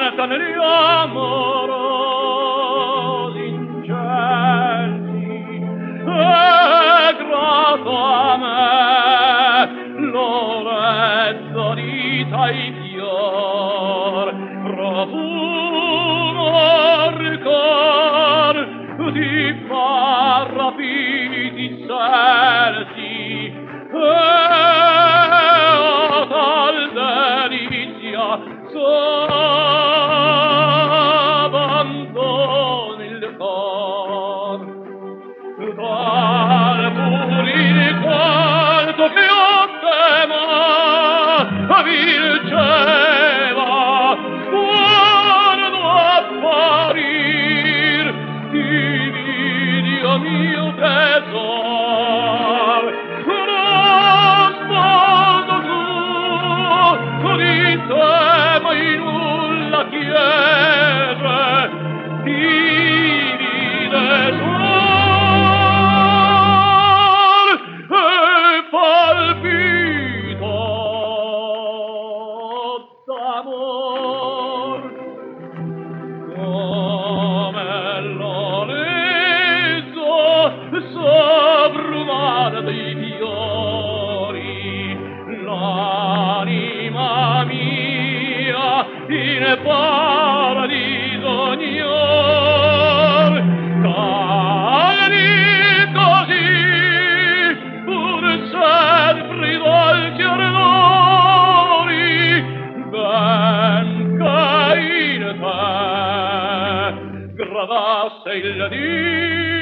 negli amorosi incensi, è grato a me l'orezzo di tai fior, profumo ricor di parrafiti selsi, e tal delizia s'abbandona il cor, tal pur il canto che a tema vinceva, guardo apparir dividio mio tesor, rispondo tu di te mai nulla chiede, divide suor e palpito d'amor come l'oreso sovrumare dei fiori, l'anima mia in paradiso ognor, tali così pur sempre i dolci ardori, ben che in te gradasse il Dio